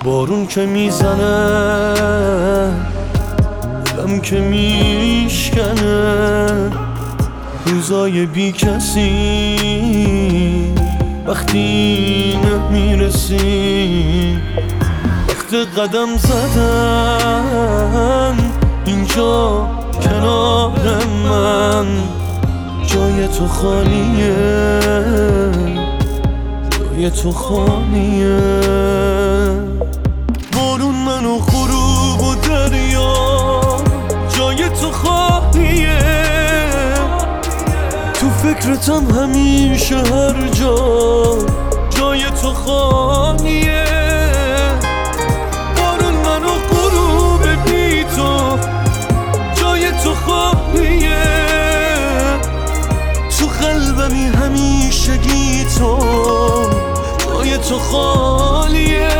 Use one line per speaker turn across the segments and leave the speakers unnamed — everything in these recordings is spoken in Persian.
بارون که میزنه دلم که میشکنه، روزای بی کسی وقتی نمیرسی، وقت قدم زدن اینجا کنار من، جای تو خالیه، جای تو خالیه. بارون منو غروب و دریا، جای تو خالیه، تو فکرتم همیشه هر جا، جای تو خالیه. بارون منو غروب بی تو، جای تو خالیه، تو قلبمی همیشگی تو، جای تو خالیه.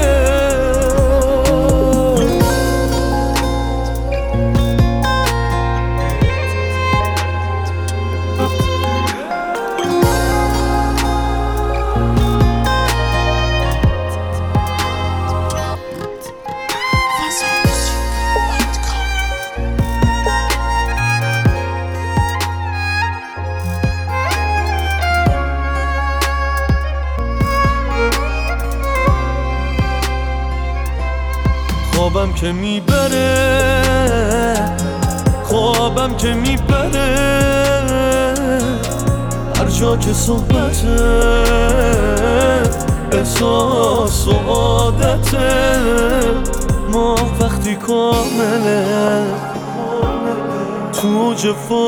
خوابم که میبره، خوابم که میبره، هر جا که صحبته، احساس و عادته، ما وقتی کامله، تو اوج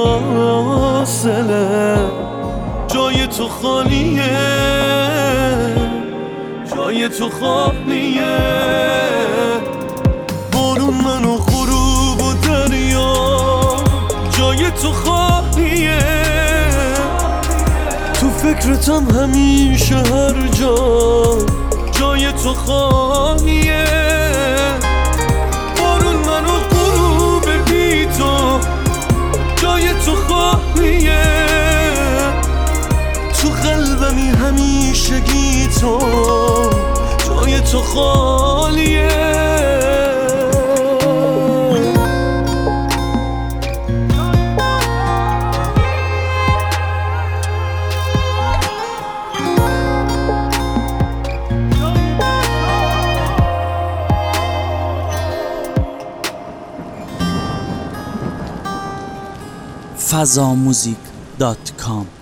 فاصله، جای تو خالیه، جای تو خالیه. بارون منو غروب و دریا، جای تو خالیه، تو فکرتم همیشه هر جا، جای تو خالیه. بارون منو غروب بی تو، جای تو خالیه، تو قلبمی همیشگی تو، جای تو خالیه.
fazamusic.com